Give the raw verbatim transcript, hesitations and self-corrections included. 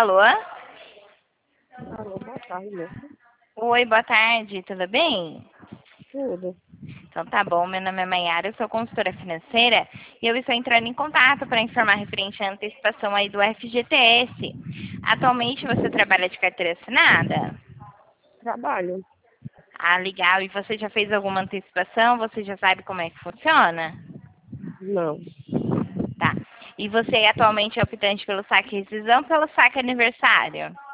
Alô? Alô, boa tarde, moça. Oi, boa tarde, tudo bem? Tudo. Então tá bom, meu nome é Maiara, eu sou consultora financeira e eu estou entrando em contato para informar referente à antecipação aí do F G T S. Atualmente você trabalha de carteira assinada? Trabalho? Ah, legal. E você já fez alguma antecipação? Você já sabe como é que funciona? Não. Tá. E você atualmente é optante pelo saque rescisão ou pelo saque aniversário?